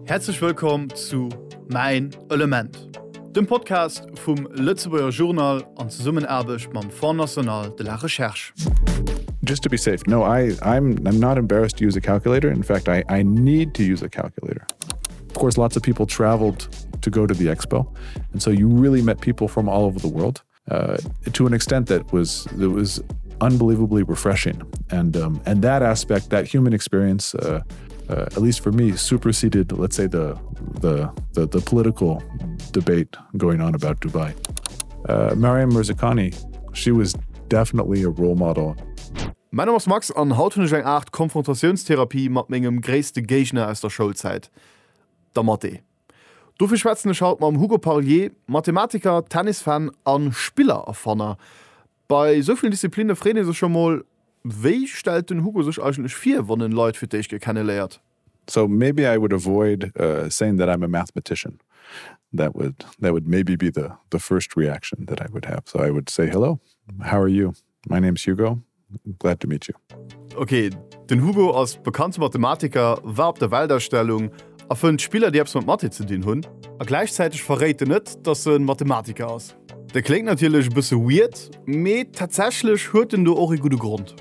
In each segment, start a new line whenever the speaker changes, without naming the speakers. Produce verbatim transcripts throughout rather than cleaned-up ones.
Herzlich willkommen zu Mein Element, dem Podcast vom Lützeburger Journal an Zusammenarbeit beim Fonds National de la Recherche.
Just to be safe, no, I, I'm, I'm not embarrassed to use a calculator. In fact, I, I need to use a calculator. Of course, lots of people traveled to go to the expo, and so you really met people from all over the world uh, to an extent that was that was unbelievably refreshing. And um, and that aspect, that human experience, uh, uh, at least for me, superseded, let's say, the the the, the political debate going on about Dubai. Uh, Mariam Mirzakhani, she was definitely a role model.
Mein Name ist Max an haut hunn eng Art Konfrontationstherapie mat mengem gréste Gegner aus der Schulzeit. Der Mathe. Dufir schwätzen schaut ma am Hugo Parlier, Mathematiker, Tennisfan an Spielererfanner. Bei soviel Diszipline frene se schon mal, wéi stellt den Hugo sech eigentlich vier, wann den Leute für dich kennenlernt?
So maybe I would avoid uh, saying that I'm a mathematician. That would that would maybe be the the first reaction that I would have. So I would say, hello, how are you? My name's Hugo. Glad to meet you.
Okay, den Hugo als bekannter Mathematiker war op der Weltausstellung a vun Spieler, die mit Mathe zu tun hunn, a gleichzeitig verrät net, dass er ein Mathematiker ist. Der klingt natürlich ein bisschen weird, me tatsächlich hört du auch einen guten Grund.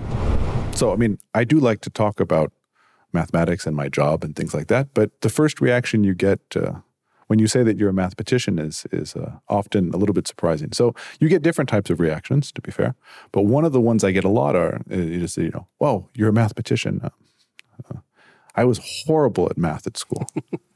So, I mean, I do like to talk about mathematics and my job and things like that, but the first reaction you get uh, when you say that you're a mathematician is is uh, often a little bit surprising. So you get different types of reactions, to be fair, but one of the ones I get a lot are, you just say, you know, whoa, you're a mathematician. Uh, uh, I was horrible at math at school.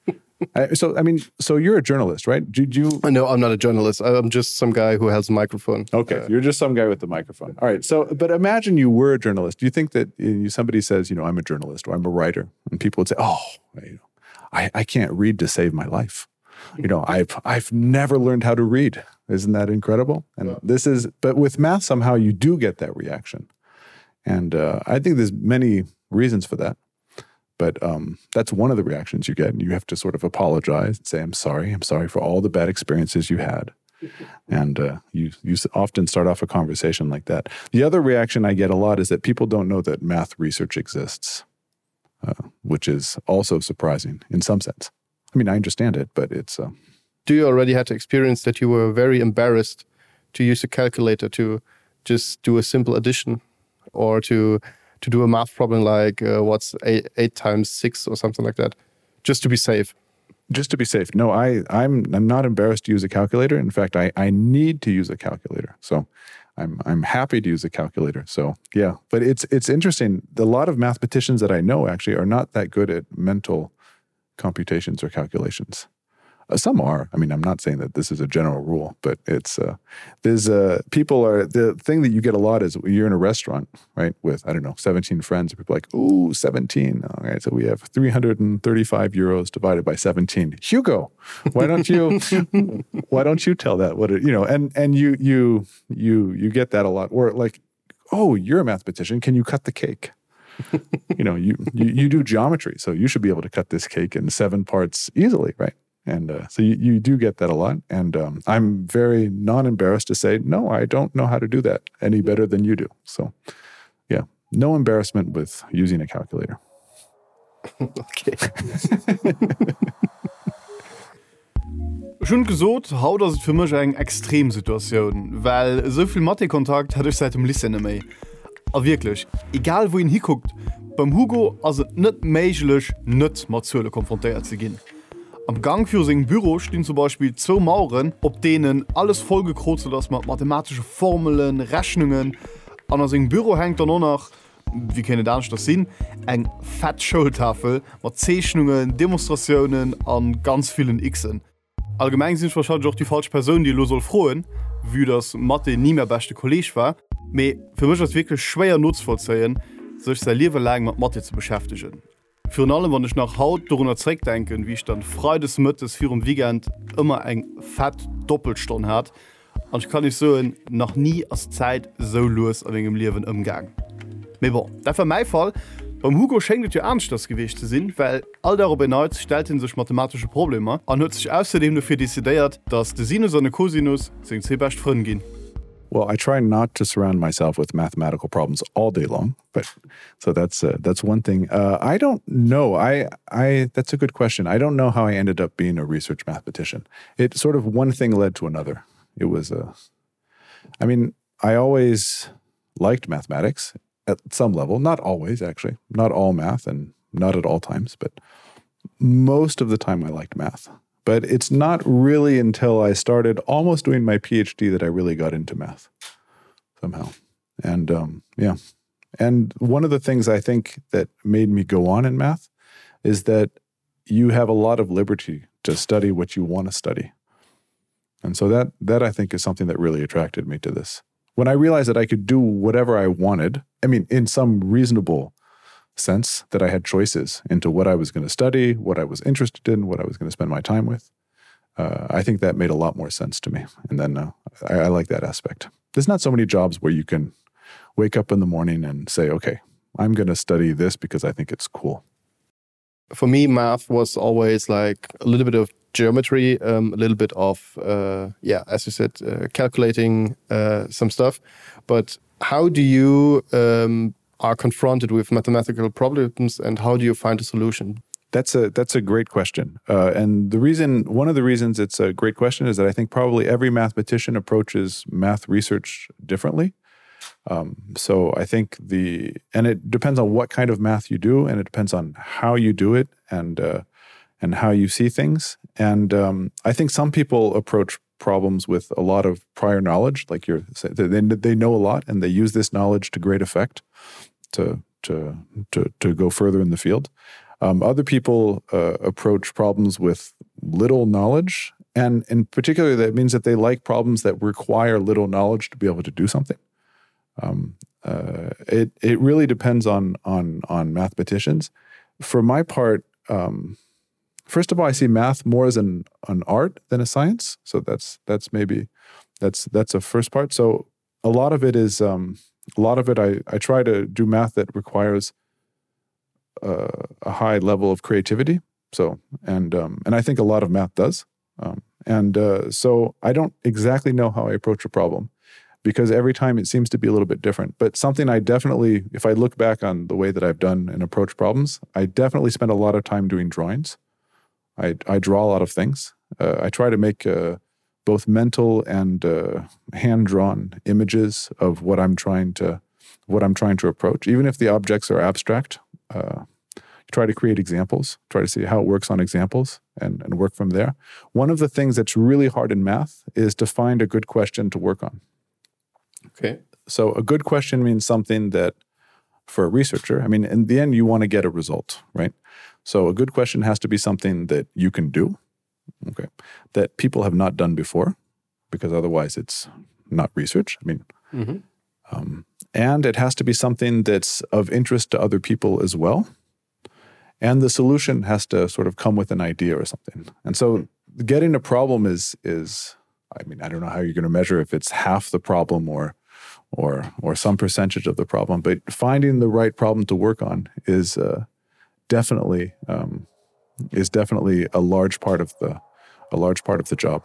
I, so, I mean, so you're a journalist, right? Did you?
No, I'm not a journalist. I'm just some guy who has a microphone.
Okay, uh, you're just some guy with the microphone. All right, so, but imagine you were a journalist. Do you think that you, somebody says, you know, I'm a journalist or I'm a writer, and people would say, oh, you know, I, I can't read to save my life. You know, I've I've never learned how to read. Isn't that incredible? And yeah. This is, but with math, somehow you do get that reaction. And uh, I think there's many reasons for that. But um, that's one of the reactions you get. And you have to sort of apologize and say, I'm sorry. I'm sorry for all the bad experiences you had. And uh, you, you often start off a conversation like that. The other reaction I get a lot is that people don't know that math research exists, uh, which is also surprising in some sense. I mean, I understand it, but it's... Uh,
Do you already had the experience that you were very embarrassed to use a calculator to just do a simple addition or to... to do a math problem like uh, what's eight, eight times six or something like that, just to be safe?
Just to be safe. No, I, I'm I'm not embarrassed to use a calculator. In fact, I, I need to use a calculator. So I'm I'm happy to use a calculator. So yeah, but it's it's interesting. A lot of mathematicians that I know actually are not that good at mental computations or calculations. Uh, some are. I mean, I'm not saying that this is a general rule, but it's uh, there's uh, people are the thing that you get a lot is you're in a restaurant, right, with I don't know seventeen friends. People are like, ooh, seventeen. All right, so we have three hundred thirty-five euros divided by seventeen. Hugo, why don't you why don't you tell that what it, you know? And and you you you you get that a lot. Or like, oh, you're a mathematician. Can you cut the cake? you know, you, you you do geometry, so you should be able to cut this cake in seven parts easily, right? And uh, so you, you do get that a lot. And um, I'm very non-embarrassed to say, no, I don't know how to do that any better than you do. So yeah, no embarrassment with using a calculator.
Okay.
Schon gesot, haut das für mich eng Extremsituation, weil so viel Mathe-Kontakt hatte ich seit dem Listen méi. Aber wirklich, egal wohin hinguckt, beim Hugo also net méiglech net mat Zölle konfrontiert zu gehen. Am Gang für sein Büro stehen zum Beispiel zwei Mauern, op denen alles vollgekreuzt ist mit mathematische Formeln, Rechnungen. An seinem Büro hängt dann auch noch, wie können das das sehen, eine fette Schultafel mit Zeichnungen, Demonstrationen an ganz vielen Xen. Allgemein sind wahrscheinlich auch die falsche Person, die lo soll freuen, wie das Mathe nie mehr beste Kollege war. Aber für mich ist es wirklich schwer nutzvoll zu sein, sich sein Leben lang mit Mathe zu beschäftigen. Für allem, wenn ich nach Haut darüber zurückdenke, wie ich dann Freitags mittags für ein Weekend immer ein fett Doppelstunde hat. Und ich kann nicht so noch nie als Zeit so los in meinem Leben umgegangen. Aber bon, das war mein Fall. Beim Hugo schenkt es ja ernst, das Gewicht zu sein, weil all darüber hinaus stellten sich mathematische Probleme und hat sich außerdem dafür dezidiert, dass der Sinus und der Cosinus sind sehr best Freunde gehen.
Well, I try not to surround myself with mathematical problems all day long, but so that's uh, that's one thing. Uh, I don't know. I I that's a good question. I don't know how I ended up being a research mathematician. It sort of one thing led to another. It was a. I mean, I always liked mathematics at some level. Not always, actually. Not all math, and not at all times, but most of the time I liked math. But it's not really until I started almost doing my PhD that I really got into math somehow. And um, yeah. And one of the things I think that made me go on in math is that you have a lot of liberty to study what you want to study. And so that that I think is something that really attracted me to this. When I realized that I could do whatever I wanted, I mean, in some reasonable sense, that I had choices into what I was going to study, what I was interested in, what I was going to spend my time with. Uh, I think that made a lot more sense to me. And then uh, I, I like that aspect. There's not so many jobs where you can wake up in the morning and say, okay, I'm going to study this because I think it's cool.
For me, math was always like a little bit of geometry, um, a little bit of, uh, yeah, as you said, uh, calculating uh, some stuff. But how do you um, are confronted with mathematical problems, and how do you find a solution?
That's a that's a great question. Uh, and the reason, one of the reasons it's a great question is that I think probably every mathematician approaches math research differently. Um, so I think the, and it depends on what kind of math you do, and it depends on how you do it, and uh, and how you see things. And um, I think some people approach problems with a lot of prior knowledge, like you're, they, they know a lot, and they use this knowledge to great effect to to to to go further in the field. Um, other people uh, approach problems with little knowledge, and in particular, that means that they like problems that require little knowledge to be able to do something. Um, uh, it it really depends on on on mathematicians. For my part, um, first of all, I see math more as an an art than a science. So that's that's maybe that's that's a first part. So a lot of it is um, a lot of it. I I try to do math that requires uh, a high level of creativity. So and um, and I think a lot of math does. Um, and uh, so I don't exactly know how I approach a problem, because every time it seems to be a little bit different. But something I definitely, if I look back on the way that I've done and approach problems, I definitely spend a lot of time doing drawings. I, I draw a lot of things. Uh, I try to make uh, both mental and uh, hand-drawn images of what I'm trying to, what I'm trying to approach. Even if the objects are abstract, uh, try to create examples, try to see how it works on examples, and, and work from there. One of the things that's really hard in math is to find a good question to work on.
Okay.
So a good question means something that, for a researcher, I mean, in the end, you want to get a result, right? So a good question has to be something that you can do, okay, that people have not done before, because otherwise it's not research. I mean, mm-hmm. um, and it has to be something that's of interest to other people as well. And the solution has to sort of come with an idea or something. And so getting a problem is, is I mean, I don't know how you're going to measure if it's half the problem or or or some percentage of the problem, but finding the right problem to work on is uh, definitely um, is definitely a large part of the a large part of the job.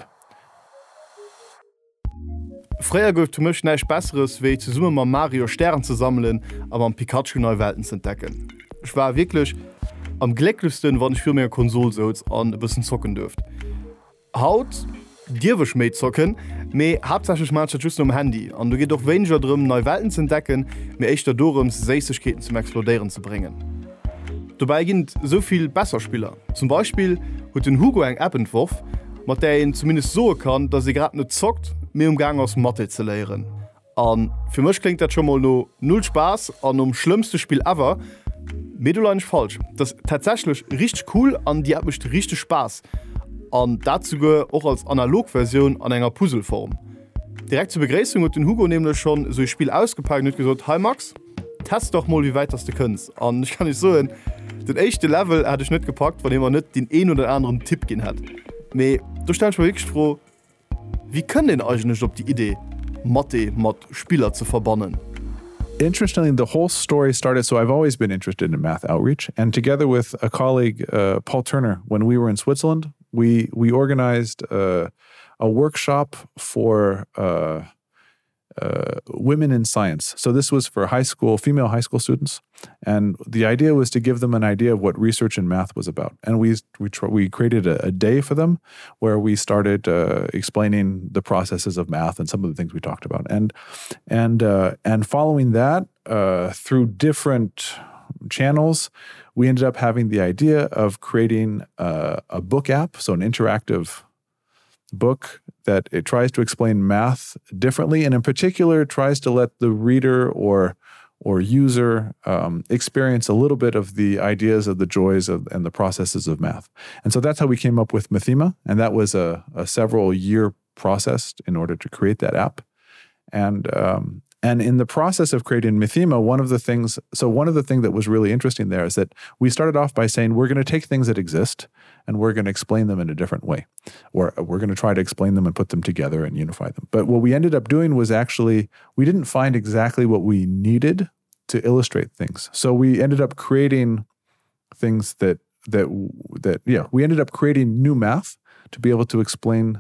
Freier gouf du mech neich besseres wéi ze Summe ma Mario Stern ze sammeln, aber am Pikachu neue Welten zu entdecken. Ich war wirklich am glücklichsten, wann ich für mir Konsol soz an e bisssen zocken dürft. Haut Dirwech méi zocken, méi hauptsächlich mal just um Handy. An du geht doch weniger drum, neue Welten zu entdecken, mir echt darum Seichtegkeiten zum Explodieren zu bringen. Dabei ginnt soviel Besserspieler. Zum Beispiel huet den Hugo eng App entworf, mat der ihn zumindest so kann, dass sie grad net zockt, mir umgang aus Mathe zu lehren. An für mich klingt dat schon mal no null Spaß an um schlimmste Spiel ever. Medulin falsch. Das tatsächlich richtig cool, an die hat mich richtig Spaß. An dazu auch als Analogversion an enger Puzzleform. Direkt zur Begrüßung hat den Hugo nämlich schon so ein Spiel ausgepackt und gesagt, hi Max, test doch mal, wie weit das du kannst. Und ich kann nicht so hin, den echten Level hatte ich nicht gepackt, von dem er nicht den einen oder anderen Tipp gegeben hat. Aber du stellst mir wirklich froh, wie können denn eigentlich auf die Idee, Mathe mit Spieler zu verbannen?
Interestingly, the whole story started, so I've always been interested in math outreach. And together with a colleague, uh, Paul Turner, when we were in Switzerland, we we organized uh, a workshop for uh, uh, women in science. So this was for high school, female high school students. And the idea was to give them an idea of what research in math was about. And we we, tr- we created a, a day for them where we started uh, explaining the processes of math and some of the things we talked about. And and uh, and following that, uh, through different channels, we ended up having the idea of creating uh, a book app, so an interactive book that it tries to explain math differently, and in particular tries to let the reader or or user um, experience a little bit of the ideas of the joys of and the processes of math. And so that's how we came up with Mathema, and that was a, a several year process in order to create that app. And um, and in the process of creating Mathema, one of the things, so one of the things that was really interesting there is that we started off by saying we're going to take things that exist and we're going to explain them in a different way, or we're going to try to explain them and put them together and unify them. But what we ended up doing was actually, we didn't find exactly what we needed to illustrate things. So we ended up creating things that, that, that yeah, we ended up creating new math to be able to explain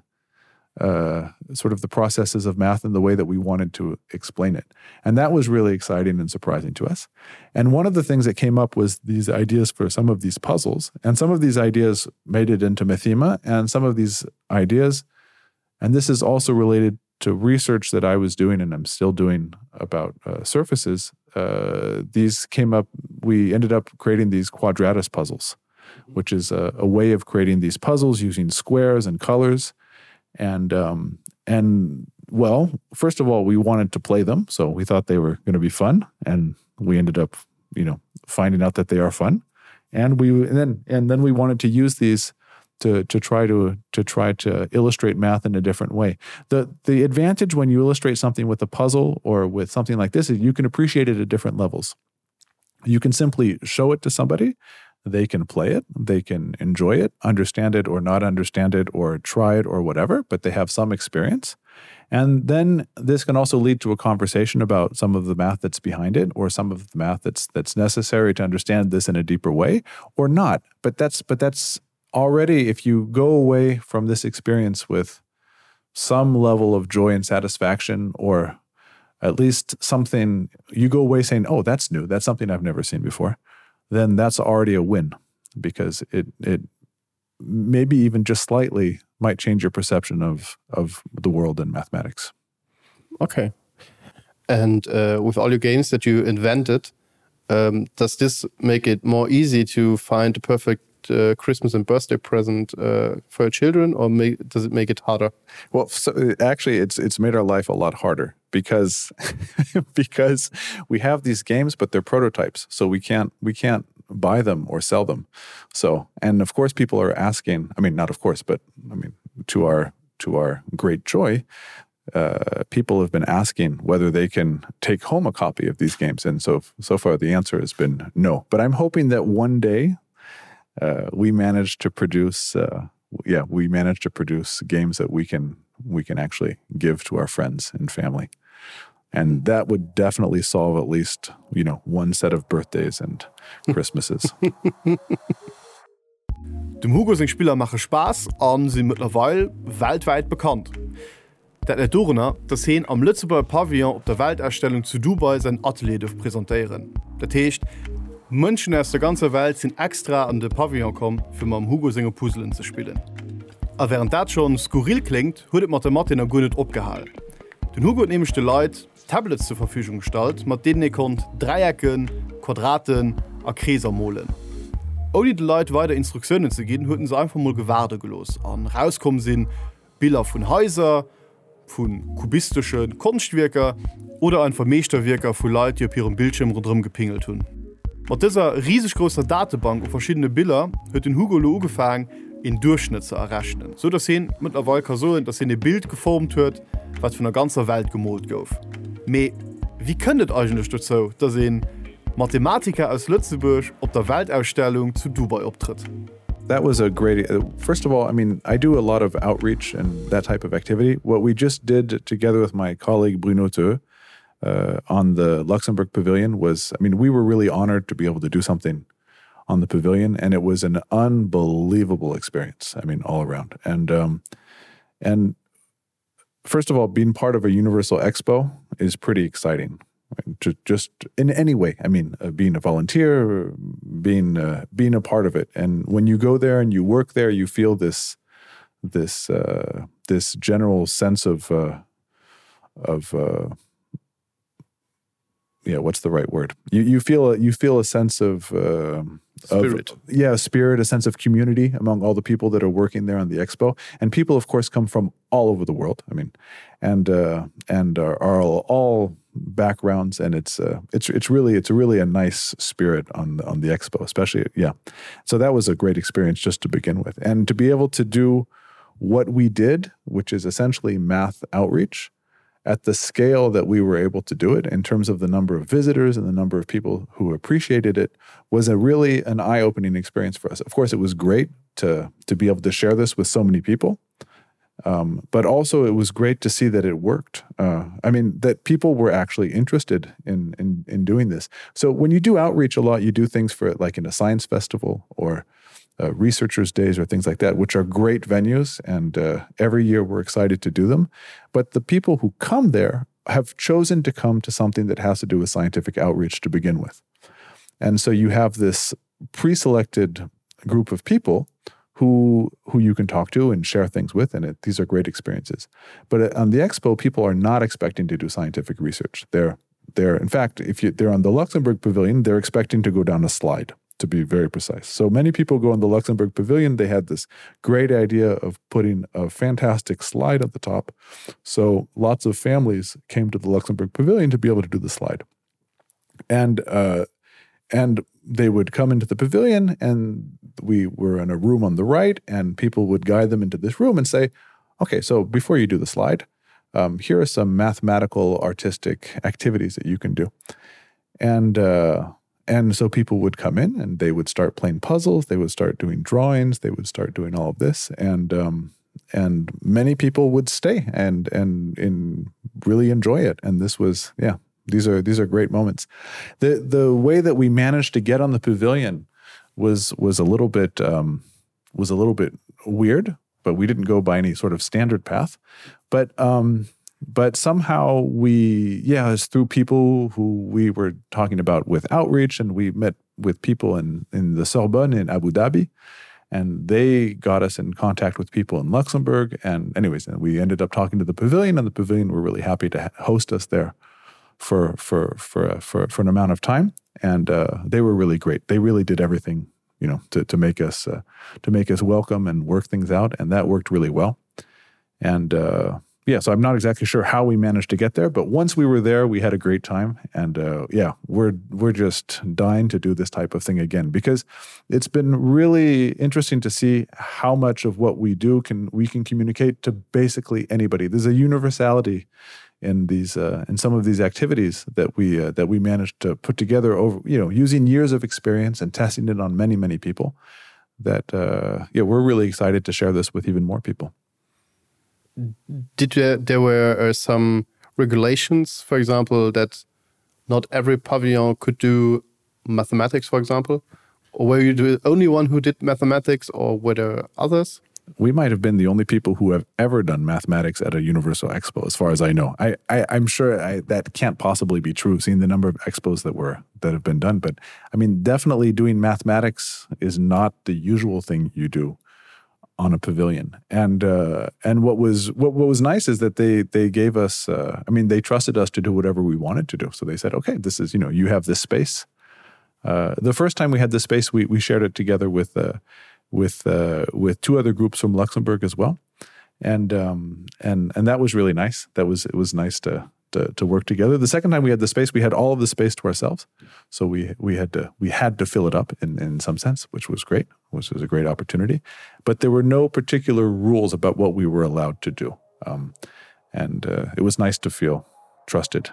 uh, sort of the processes of math in the way that we wanted to explain it. And that was really exciting and surprising to us. And one of the things that came up was these ideas for some of these puzzles. And some of these ideas made it into Mathema, and some of these ideas, and this is also related to research that I was doing and I'm still doing about uh, surfaces. Uh, these came up, we ended up creating these quadratus puzzles, which is a, a way of creating these puzzles using squares and colors. And, um, and well, first of all, we wanted to play them. So we thought they were going to be fun. And we ended up, you know, finding out that they are fun. And we, and then, and then we wanted to use these to, to try to, to try to illustrate math in a different way. The, the advantage when you illustrate something with a puzzle or with something like this is you can appreciate it at different levels. You can simply show it to somebody. They can play it, they can enjoy it, understand it or not understand it, or try it or whatever, but they have some experience. And then this can also lead to a conversation about some of the math that's behind it, or some of the math that's that's necessary to understand this in a deeper way, or not. But that's but that's already, if you go away from this experience with some level of joy and satisfaction, or at least something, you go away saying, oh, that's new, that's something I've never seen before, then that's already a win, because it it maybe even just slightly might change your perception of of the world and mathematics.
Okay. And uh, with all your games that you invented, um, does this make it more easy to find the perfect uh, Christmas and birthday present uh, for your children, or make, does it make it harder?
Well, so actually, it's it's made our life a lot harder. Because because we have these games, but they're prototypes, so we can't we can't buy them or sell them. So, and of course, people are asking. I mean, not of course, but I mean, to our to our great joy, uh, people have been asking whether they can take home a copy of these games, and so so far the answer has been no. But I'm hoping that one day uh, we manage to produce. Uh, yeah, we manage to produce games that we can we can actually give to our friends and family. And that would definitely solve at least, you know, one set of birthdays and Christmases.
Dem Hugo sing Spieler mache Spaß an sie mittlerweile weltweit bekannt. Dat er Dorener, dass hin am Lützeburger Pavillon op der Weltausstellung zu Dubai sein Atelier dürfen präsentieren. Dat heißt, Menschen aus der ganzen Welt sind extra an den Pavillon kommen, für mal am Hugo Singer Puzzlen zu spielen. Aber während das schon skurril klingt, hat Mathematik noch gut nicht abgehalten. Den Hugo hat nämlich den Leuten Tablets zur Verfügung gestellt, mit denen ihr könnt Dreiecken, Quadraten und Kreise malen. Ohne den Leuten weiter Instruktionen zu geben, hatten sie einfach mal gewartet gelassen. Und rauskommen sind Bilder von Häusern, von kubistischen Kunstwerken oder einfach Meisterwerke von Leuten, die auf ihrem Bildschirm rundherum gepingelt haben. Mit dieser riesig großen Datenbank und verschiedenen Bildern hat den Hugo angefangen, in Durchschnitt zu errechnen, so dass er mittlerweile kann sagen, dass er ein Bild geformt hat, was von der ganzen Welt gemalt wird. Aber wie könnte es eigentlich dazu, dass ein Mathematiker aus Lützeburg auf der Weltausstellung zu Dubai auftritt?
That was a great, uh, first of all, I mean, I do a lot of outreach and that type of activity. What we just did together with my colleague Bruno Theu uh, on the Luxembourg Pavilion was, I mean, we were really honored to be able to do something on the pavilion, and it was an unbelievable experience. I mean, all around. And um, and first of all, being part of a Universal Expo is pretty exciting. To just in any way, I mean, uh, being a volunteer, being uh, being a part of it, and when you go there and you work there, you feel this this uh, this general sense of uh, of uh, yeah, what's the right word? You you feel a, you feel a sense of uh,
spirit,
of, yeah, spirit, a sense of community among all the people that are working there on the expo, and people, of course, come from all over the world. I mean, and uh, and are, are all, all backgrounds, and it's uh, it's it's really it's really a nice spirit on the, on the expo, especially yeah. So that was a great experience just to begin with, and to be able to do what we did, which is essentially math outreach, at the scale that we were able to do it in terms of the number of visitors and the number of people who appreciated it, was a really an eye-opening experience for us. Of course, it was great to to be able to share this with so many people. Um, but also it was great to see that it worked. Uh, I mean, that people were actually interested in, in in doing this. So when you do outreach a lot, you do things for like in a science festival or uh, researchers' days or things like that, which are great venues. And uh, every year we're excited to do them. But the people who come there have chosen to come to something that has to do with scientific outreach to begin with. And so you have this pre-selected group of people who who you can talk to and share things with, and it, these are great experiences. But on the expo, people are not expecting to do scientific research. They're they're in fact, if you, they're on the Luxembourg Pavilion, they're expecting to go down a slide, to be very precise. So many people go on the Luxembourg Pavilion. They had this great idea of putting a fantastic slide at the top. So lots of families came to the Luxembourg Pavilion to be able to do the slide, and uh, and they would come into the pavilion, and we were in a room on the right, and people would guide them into this room and say, okay, so before you do the slide, um, here are some mathematical, artistic activities that you can do. And uh, and so people would come in, and they would start playing puzzles, they would start doing drawings, they would start doing all of this, and um, and many people would stay and and and really enjoy it. And this was, yeah, These are these are great moments. The the way that we managed to get on the pavilion was was a little bit um, was a little bit weird, but we didn't go by any sort of standard path. But um, but somehow we yeah, it's through people who we were talking about with outreach, and we met with people in in the Sorbonne in Abu Dhabi, and they got us in contact with people in Luxembourg. And anyways, and we ended up talking to the pavilion, and the pavilion were really happy to host us there for for for for for an amount of time, and uh, they were really great. They really did everything, you know, to to make us uh, to make us welcome and work things out, and that worked really well. And uh, yeah, so I'm not exactly sure how we managed to get there, but once we were there, we had a great time, and uh, yeah, we're we're just dying to do this type of thing again, because it's been really interesting to see how much of what we do can we can communicate to basically anybody. There's a universality in these uh, in some of these activities that we uh, that we managed to put together over, you know, using years of experience and testing it on many many people. That uh, yeah, we're really excited to share this with even more people.
Did there, there were uh, some regulations, for example, that not every pavilion could do mathematics, for example, or were you the only one who did mathematics, or were there others?
We might have been the only people who have ever done mathematics at a Universal Expo, as far as I know. I, I, I'm sure I, that can't possibly be true, seeing the number of expos that were that have been done. But I mean, definitely doing mathematics is not the usual thing you do on a pavilion. And uh, and what was what, what was nice is that they they gave us. Uh, I mean, they trusted us to do whatever we wanted to do. So they said, okay, this is, you know, you have this space. Uh, the first time we had this space, we we shared it together with. Uh, with uh, with two other groups from Luxembourg as well, and um, and and that was really nice. That was it was nice to, to to work together. The second time we had the space, we had all of the space to ourselves, so we we had to we had to fill it up in, in some sense, which was great, which was a great opportunity. But there were no particular rules about what we were allowed to do, um, and uh, it was nice to feel trusted.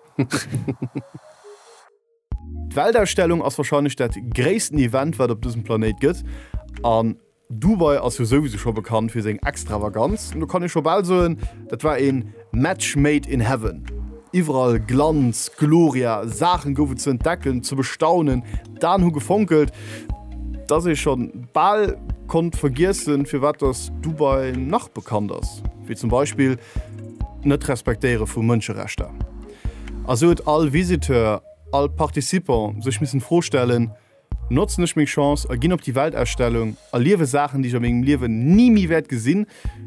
Die Weltausstellung ist wahrscheinlich das größte Event, was auf diesem Planet gibt. Und Dubai ist ja sowieso schon bekannt für seine Extravaganz. Und da kann ich schon bald sagen, das war ein Match made in heaven. Überall Glanz, Gloria, Sachen gofen zu entdecken, zu bestaunen, dann hu gefunkelt, dass ich schon bald konnte vergessen, für was das Dubai noch bekannt ist. Wie zum Beispiel nicht respektieren von Menschenrechten. Also et all Visiteur, all Partizipant sech müssen vorstellen, nutzen ich mich Chance, gehen op die Weltausstellung, erliewe Sachen, die ich am engem Leben nie mi wert gesinn,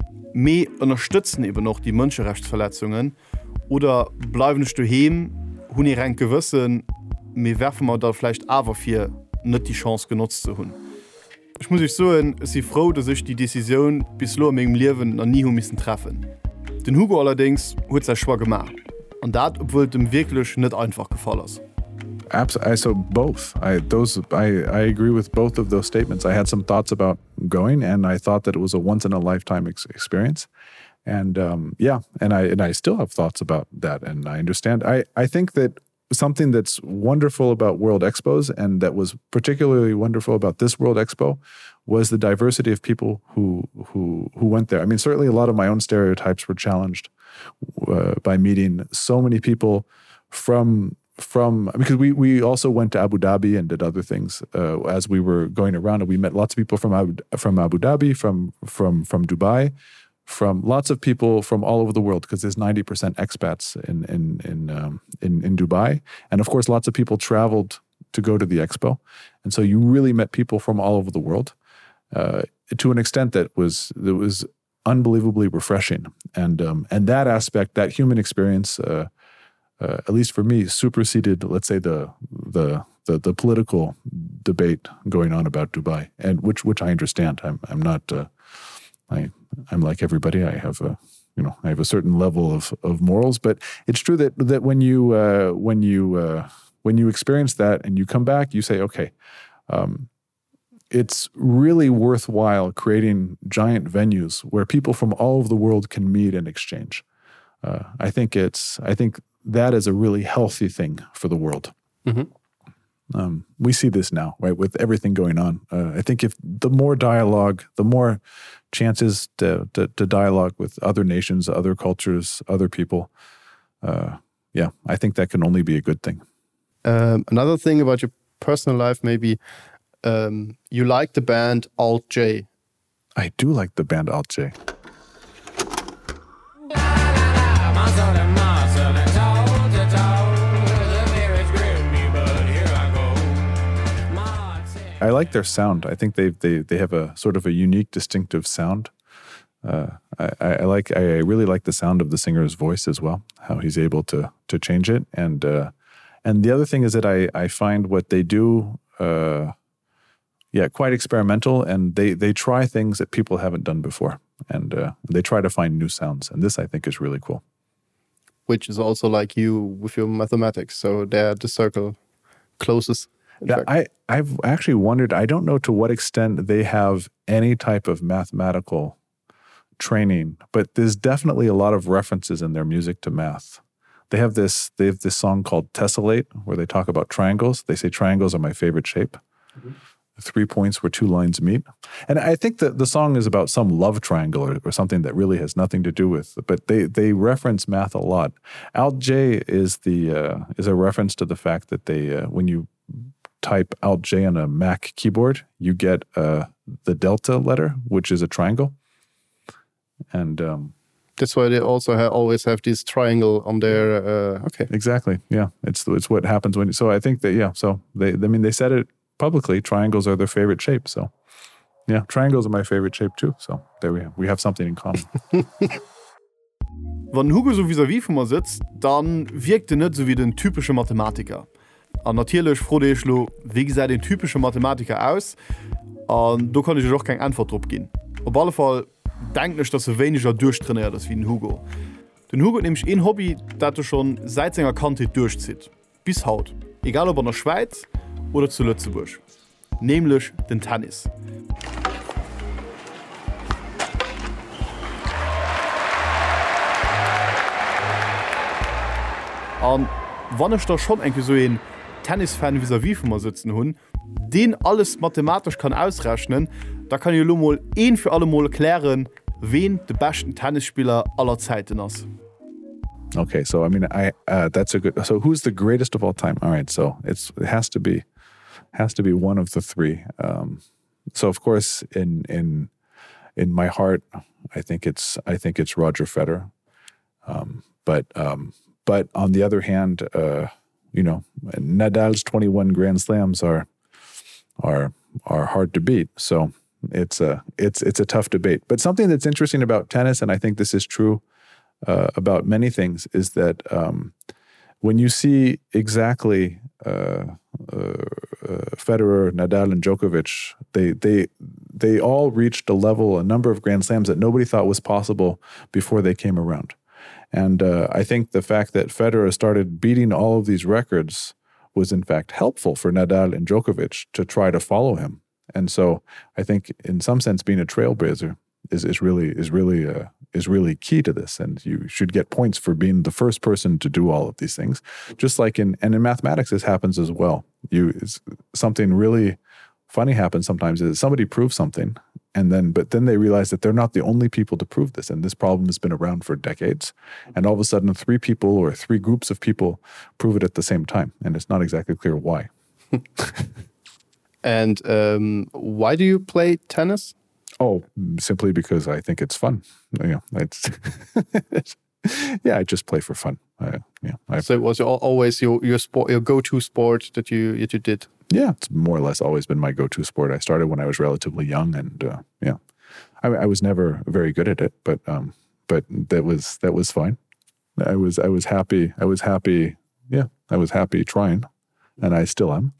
me unterstützen eben noch die Menschenrechtsverletzungen oder bleiben nicht daheim, hun ihr rein gewissen, mir werfen wir da vielleicht aber für nicht die Chance genutzt zu hun. Ich muss ich so sie froh, dass ich die Decision bis lo im Leben noch nie müssen treffen. Den Hugo allerdings hat er schwa gemacht und dat obwohl dem wirklich nicht einfach gefallen ist.
Absolutely. So both. I those I, I agree with both of those statements. I had some thoughts about going, and I thought that it was a once in a lifetime ex- experience. And um, yeah, and I and I still have thoughts about that, and I understand. I I think that something that's wonderful about World Expos, and that was particularly wonderful about this World Expo, was the diversity of people who who who went there. I mean, certainly a lot of my own stereotypes were challenged uh, by meeting so many people from. From because we we also went to Abu Dhabi and did other things uh, as we were going around, and we met lots of people from Abu, from Abu Dhabi, from from from Dubai, from lots of people from all over the world, because there's ninety percent expats in in in, um, in in Dubai, and of course lots of people traveled to go to the expo, and so you really met people from all over the world uh, to an extent that was that was unbelievably refreshing, and um, and that aspect, that human experience. Uh, Uh, at least for me, superseded, let's say, the the the, the political debate going on about Dubai, and which which I understand. I'm I'm not. Uh, I I'm like everybody. I have a you know I have a certain level of of morals, but it's true that that when you uh, when you uh, when you experience that and you come back, you say, okay, um, it's really worthwhile creating giant venues where people from all over the world can meet and exchange. Uh, I think it's I think. That is a really healthy thing for the world. Mm-hmm. Um, we see this now, right, with everything going on. Uh, I think if the more dialogue, the more chances to, to, to dialogue with other nations, other cultures, other people, uh, yeah, I think that can only be a good thing.
Um, another thing about your personal life, maybe um, you like the band Alt J.
I do like the band Alt J. I like their sound. I think they they they have a sort of a unique, distinctive sound. Uh, I, I like. I really like the sound of the singer's voice as well. How he's able to to change it. And uh, and the other thing is that I I find what they do, uh, yeah, quite experimental. And they they try things that people haven't done before, and uh, they try to find new sounds. And this I think is really cool.
Which is also like you with your mathematics. So they're the circle closest.
Yeah, I, I've actually wondered, I don't know to what extent they have any type of mathematical training, but there's definitely a lot of references in their music to math. They have this they have this song called Tessellate, where they talk about triangles. They say triangles are my favorite shape. Mm-hmm. Three points where two lines meet. And I think that the song is about some love triangle or, or something that really has nothing to do with, but they they reference math a lot. Alt J is the uh, is a reference to the fact that they uh, when you type Alt J on a Mac keyboard, you get uh, the delta letter, which is a triangle. And um,
that's why they also ha- always have this triangle on their. Uh, okay,
exactly. Yeah, it's it's what happens when. So I think that yeah. So they, I mean, they said it publicly. Triangles are their favorite shape. So yeah, triangles are my favorite shape too. So there we have, we have something in common.
Wenn Hugo so vis-à-vis von mir sitzt, dann wirkt er nicht so wie den typische Mathematiker. Und natürlich frage ich lo, wie sieht den typische Mathematiker aus? Und da kann ich auch keine Antwort drauf geben. Auf alle Fall denke ich, dass er weniger durchtrainiert ist wie den Hugo. Den Hugo hat nämlich ein Hobby, das er schon seit seiner Kindheit durchzieht. Bis heute. Egal ob in der Schweiz oder zu Lützeburg. Nämlich den Tennis. Und wenn ich da schon irgendwie so ein Tennisfan vis-à-vis von mir sitzen hun, den alles mathematisch kann ausrechnen, da kann ich mal ein für alle Mal erklären, wen der beste Tennisspieler aller Zeiten ist.
Okay, so I mean, I uh, that's a good. So who's the greatest of all time? All right, so it's it has to be has to be one of the three. Um, so of course, in in in my heart, I think it's I think it's Roger Federer. Um, but um, but on the other hand, uh, you know, Nadal's twenty-one Grand Slams are are are hard to beat. So it's a it's it's a tough debate. But something that's interesting about tennis, and I think this is true uh, about many things, is that um, when you see exactly uh, uh, uh, Federer, Nadal, and Djokovic, they they they all reached a level, a number of Grand Slams that nobody thought was possible before they came around. And uh, I think the fact that Federer started beating all of these records was in fact helpful for Nadal and Djokovic to try to follow him. And so I think in some sense being a trailblazer is is really is really uh, is really key to this, and you should get points for being the first person to do all of these things. Just like in and in mathematics, this happens as well. You it's, something really funny happens sometimes is somebody proves something, and then but then they realize that they're not the only people to prove this, and this problem has been around for decades. And all of a sudden, three people or three groups of people prove it at the same time, and it's not exactly clear why.
And um, why do you play tennis?
Oh, simply because I think it's fun. You know, it's yeah, I just play for fun. I, yeah, I've,
so it was al- always your your sport, your go-to sport that you that you did.
Yeah, it's more or less always been my go-to sport. I started when I was relatively young, and uh, yeah, I, I was never very good at it, but um, but that was that was fine. I was I was happy. I was happy. Yeah, I was happy trying, and I still am.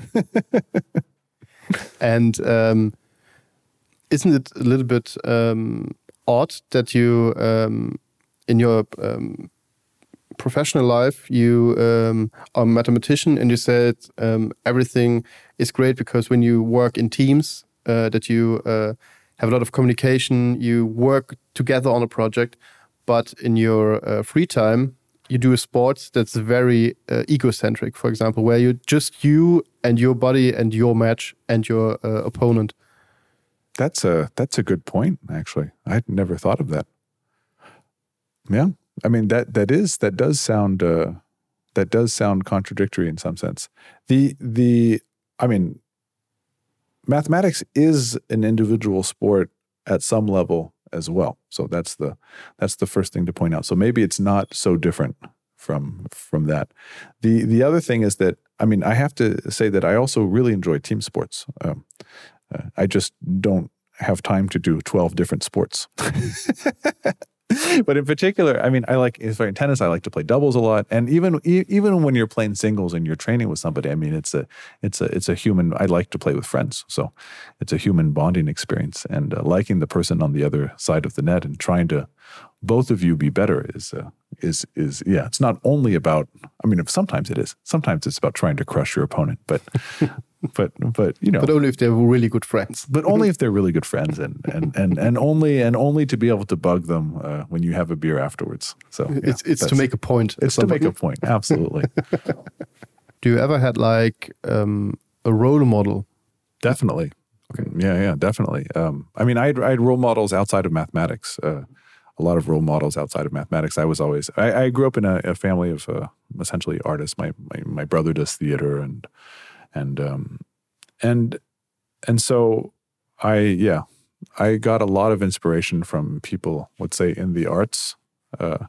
And um, isn't it a little bit um, odd that you, um, in your um, professional life, you um, are a mathematician, and you said um, everything is great because when you work in teams, uh, that you uh, have a lot of communication, you work together on a project, but in your uh, free time, you do a sport that's very uh, egocentric, for example, where you just you and your body and your match and your uh, opponent.
That's a that's a good point, actually. I'd never thought of that. Yeah, I mean that that is that does sound uh, that does sound contradictory in some sense. The the I mean, mathematics is an individual sport at some level as well. So that's the that's the first thing to point out. So maybe it's not so different from from that. The the other thing is that I mean I have to say that I also really enjoy team sports. Um, uh, I just don't have time to do twelve different sports. But in particular, I mean, I like, if in tennis, I like to play doubles a lot, and even even when you're playing singles and you're training with somebody, I mean, it's a it's a it's a human. I like to play with friends, so it's a human bonding experience, and uh, liking the person on the other side of the net and trying to both of you be better is uh, is is yeah. It's not only about. I mean, if sometimes it is. Sometimes it's about trying to crush your opponent, but. But but you know,
but only if they're really good friends.
But only if they're really good friends, and and and and only and only to be able to bug them uh, when you have a beer afterwards. So yeah,
it's it's to make a point.
It's to make a point. Absolutely.
Do you ever had like um, a role model?
Definitely. Okay. Yeah, yeah, definitely. Um, I mean, I had, I had role models outside of mathematics. Uh, a lot of role models outside of mathematics. I was always. I, I grew up in a, a family of uh, essentially artists. My, my my brother does theater and. And um, and and so I yeah I got a lot of inspiration from people, let's say, in the arts, uh,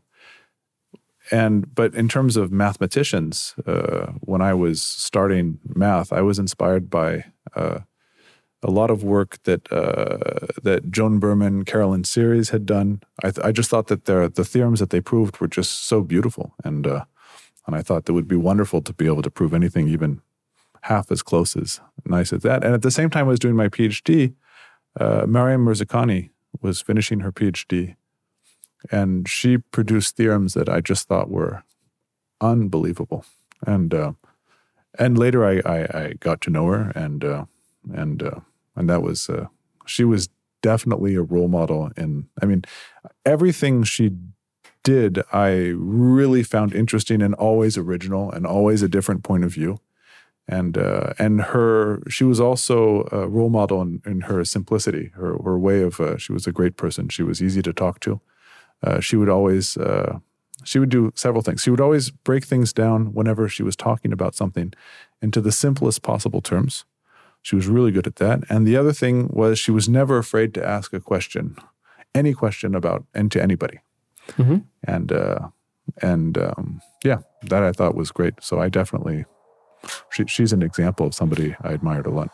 and but in terms of mathematicians, uh, when I was starting math, I was inspired by uh, a lot of work that uh, that Joan Berman, Carolyn Series had done. I th- I just thought that the the theorems that they proved were just so beautiful, and uh, and I thought that would be wonderful to be able to prove anything even half as close as nice as that. And at the same time I was doing my PhD, uh, Mariam Mirzakhani was finishing her PhD, and she produced theorems that I just thought were unbelievable. And uh, and later I, I, I got to know her, and uh, and uh, and that was uh, she was definitely a role model. In I mean, everything she did I really found interesting and always original and always a different point of view. And uh, and her, she was also a role model in, in her simplicity, her her way of. Uh, she was a great person. She was easy to talk to. Uh, she would always, uh, she would do several things. She would always break things down whenever she was talking about something into the simplest possible terms. She was really good at that. And the other thing was she was never afraid to ask a question, any question about and to anybody. Mm-hmm. And uh, and um, yeah, that I thought was great. So I definitely, she, she's an example of somebody I admired a lot.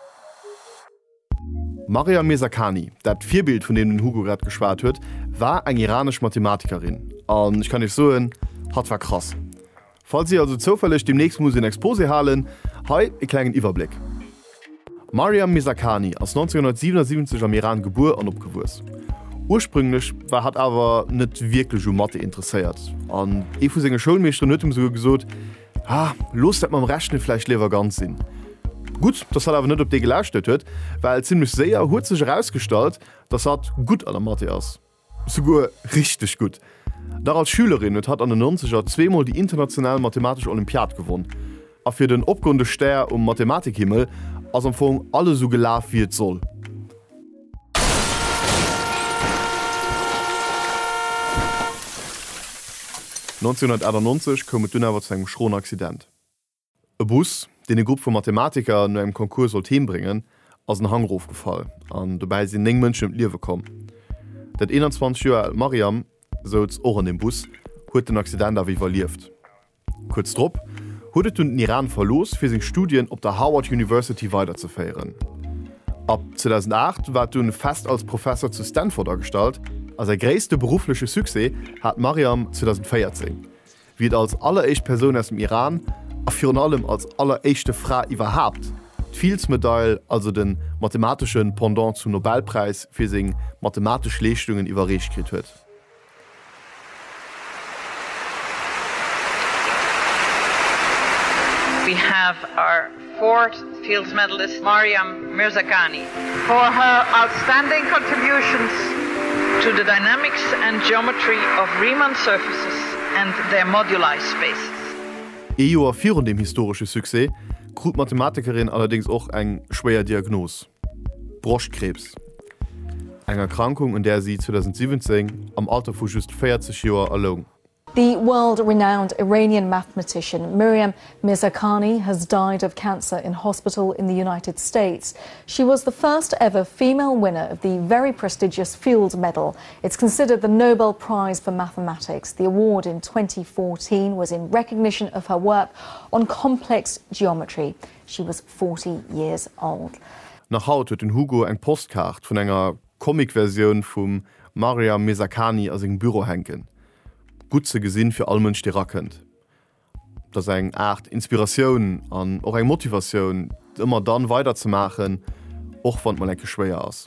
Mariam Mirzakhani, dat Vierbild, von dem Hugo gerade geschwart hat, war eine iranische Mathematikerin. Und ich kann nicht sagen, hat war krass. Falls Sie also zufällig demnächst muss in Expose halen, hi, einen kleinen Überblick. Mariam Mirzakhani ist neunzehnhundertsiebenundsiebzig am Iran geboren und aufgewachsen. Ursprünglich war hat aber nicht wirklich um Mathe interessiert. Und ich von seiner Schulmeisterin hat ihm so gesagt, ah, los, dass man am Rechnen vielleicht lieber ganz sind. Gut, das hat aber nicht, ob der gelauscht hat, weil ziemlich sehr hat sich herausgestellt, dass er gut an der Mathe ist. Sogar richtig gut. Da als Schülerin hat an den neunziger zweimal die internationale mathematische Olympiade gewonnen. Und für den abgrund Stern um Mathematikhimmel ist am Anfang alles so gelaufen, wie es soll. neunzehnhundertachtundneunzig kom dun awer zu engem schroen Accident. E Bus, den e Gruppe vu Mathematiker no em Konkurs soll Theem bringen, ass den Hangruf gefall, an dobei sinn eng Mënschen im Liewe kom. Dat einundzwanzig Joer alt Mariam, sos och an dem Bus, huet den Accident awer überlieft. Kurz drop, huet hun den Iran verlos fir seg Studien op der Harvard University weiterzufeieren. Ab zweitausendacht war dun fest als Professor zu Stanford erstalt. Als er gréste berufliche Suse hat Mariam zweitausendvierzehn. Wie als alleréischt Person aus dem Iran, a vor allem als alleréischte Frau überhaupt, d'Fields-Medaille, also den mathematischen Pendant zum Nobelpreis für seg mathematische Leistungen überreicht gekriegt huet.
We have our fourth Fields medalist, Mariam Mirzakhani, for her outstanding contributions to the dynamics and geometry of Riemann surfaces and their moduli spaces.
E Joer virun dem historische Suse krut Mathematikerin allerdings auch eng schwer Diagnos. Broschkrebs. Eng Erkrankung, in der sie zweitausendsiebzehn am Alter vu just vierzig Joer erlong.
The world-renowned Iranian mathematician Mariam Mirzakhani has died of cancer in hospital in the United States. She was the first ever female winner of the very prestigious Fields Medal. It's considered the Nobel Prize for Mathematics. The award in twenty fourteen was in recognition of her work on complex geometry. She was forty years old.
Nach haut huet den Hugo eng Postkart vun enger Comicversion vum Mariam Mirzakhani aus engem Büro henken. Gut ze gesinn fir all Mënsch die rakennt. Das eng Art Inspirationun an och eng Motivationun immer dann weiterzumachen, och wann man enke schwéier ass.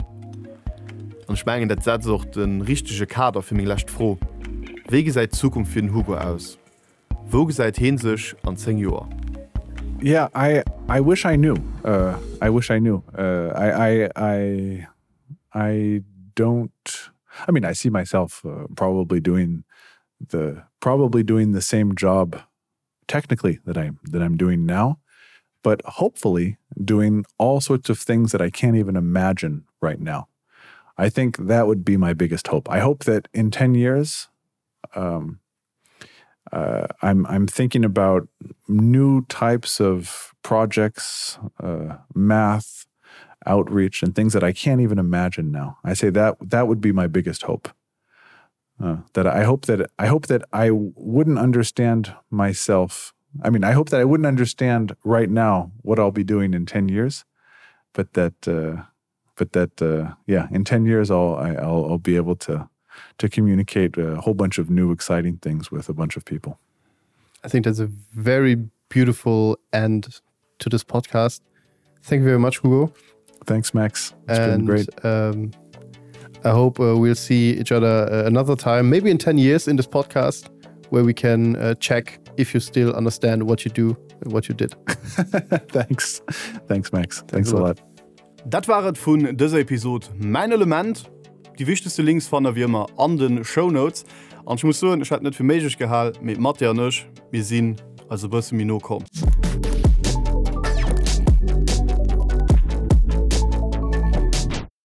An schmengen dat Sätzocht den richtige Kader fir mich lächt froh. Wege seit Zukunft fir den Hugo aus? Wo seit hin sech an zehn Joer?
Yeah, I I wish I knew. Uh, I wish I knew. Uh, I I I I don't. I mean, I see myself uh, probably doing. the probably doing the same job technically that I'm that I'm doing now, but hopefully doing all sorts of things that I can't even imagine right now. I think that would be my biggest hope. I hope that in ten years, um, uh, I'm I'm thinking about new types of projects, uh, math, outreach, and things that I can't even imagine now. I say that that would be my biggest hope. Uh, that I hope that I hope that I wouldn't understand myself. I mean, I hope that I wouldn't understand right now what I'll be doing in ten years, but that, uh, but that, uh, yeah, in ten years I'll I, I'll I'll be able to to communicate a whole bunch of new exciting things with a bunch of people.
I think that's a very beautiful end to this podcast. Thank you very much, Hugo.
Thanks, Max. It's
and,
been great.
Um, I hope uh, we'll see each other uh, another time, maybe in ten years in this podcast, where we can uh, check if you still understand what you do and what you did.
Thanks. Thanks, Max. Thanks, Thanks a lot.
Dat waret vun dëser Episode mein Element. Die wichtigste Links fan der wie immer an den Shownotes. An ich muss so, ich hat net fir méigich gehall mit Matthias, wir sinn also bësse Min no kom.